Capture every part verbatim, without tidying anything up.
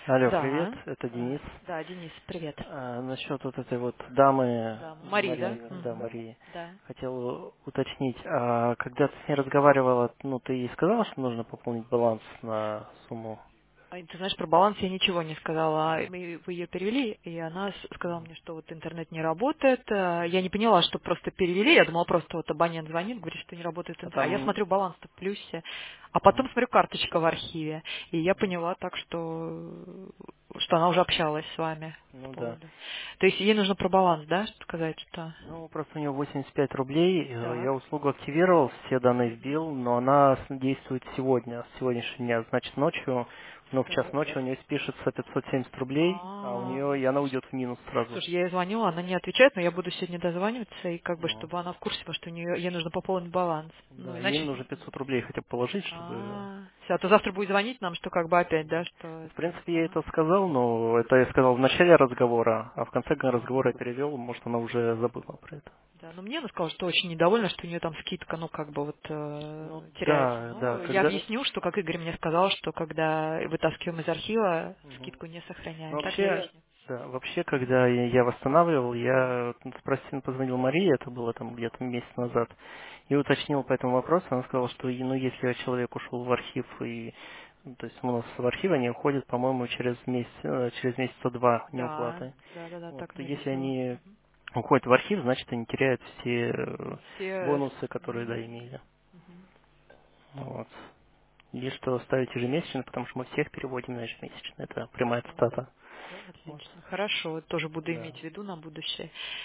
Алло, привет, Да, это а, Денис. да, Денис, привет. А, насчет вот этой вот дамы Да, Мария, да? Марии, да, Мгм. Марии, Да. хотел уточнить, а когда ты с ней разговаривала, ну, ты ей сказала, что нужно пополнить баланс на сумму? Ай, ты знаешь, про баланс я ничего не сказала. А Мы вы ее перевели, и она с- сказала мне, что вот интернет не работает. А, Я не поняла, что просто перевели. Я думала, просто вот абонент звонит, говорит, что не работает А интернет. А я там, смотрю баланс-то в плюсе. А ага, потом смотрю карточка в архиве. И я поняла так, что, что она уже общалась с вами по ну да. поводу. То есть ей нужно про баланс, да, сказать, что... Ну, просто у нее восемьдесят пять рублей, э, я Так. услугу активировал, все данные вбил, но она с- действует сегодня, с сегодняшнего дня, значит, ночью, ну, в час Так. ночи у нее спишется пятьсот семьдесят рублей, а у А, нее, и она уйдет в минус сразу. слушай, я ей звонила, она не отвечает, но я буду сегодня дозваниваться, и как бы, Ну. чтобы она в курсе, потому что у нее ей нужно пополнить баланс. Ну, Да, ей иначе... нужно пятьсот рублей хотя бы положить, чтобы... А, всё, а то завтра будет звонить нам, что как бы опять, да, что В это... принципе, я Ага. это сказал, но это я сказал в начале разговора, а в конце А, разговора я перевел, может, она уже забыла про это. да, ну мне она сказала, что очень недовольна, что у нее там скидка, ну, как бы вот Ну, э, теряется. да, да, Ну, я когда... объясню, что, как Игорь мне сказал, что когда вытаскиваем из архива, Мгм. скидку не Ну, сохраняем. Так я вообще, объясню. да, вообще, когда я я восстанавливал, я спросил, позвонил Марии, это было там где-то месяц назад, и уточнил по этому вопросу, она сказала, что ну, если человек ушел в архив и ну, то есть у нас в архив они уходят, по-моему, через месяц, э, через месяца два Да, неуплаты. да, да, да, Вот, так и мне если объяснила. они уходят в архив, значит они теряют все э, Все... бонусы, которые да, Мгм, имели. мгм. Вот. И что ставить ежемесячно, потому что мы всех переводим на ежемесячно. Это прямая Да. цитата. Вот. Отлично. Хорошо, тоже буду Да. иметь в виду на будущее.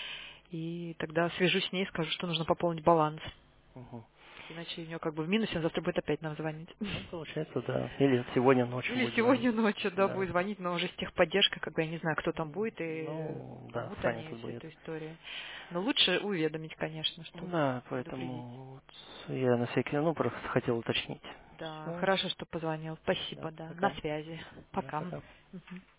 И тогда свяжусь с ней и скажу, что нужно пополнить баланс. Мгм. Иначе у нее как бы в минусе, он завтра будет опять нам звонить. Ну, получается, да. Или сегодня ночью Или будет звонить. сегодня ночью, да, Да. будет звонить, но уже с техподдержкой, как бы я не знаю, кто там будет, и Ну, да, поймут сами они тут всю будет. эту историю. Но лучше уведомить, конечно, чтобы Да, предупредить. поэтому вот я на всякий, ну, просто хотел уточнить. Да, Все. хорошо, что позвонил. Да, Спасибо, да. На пока. связи. Да, Пока. пока. Мгм.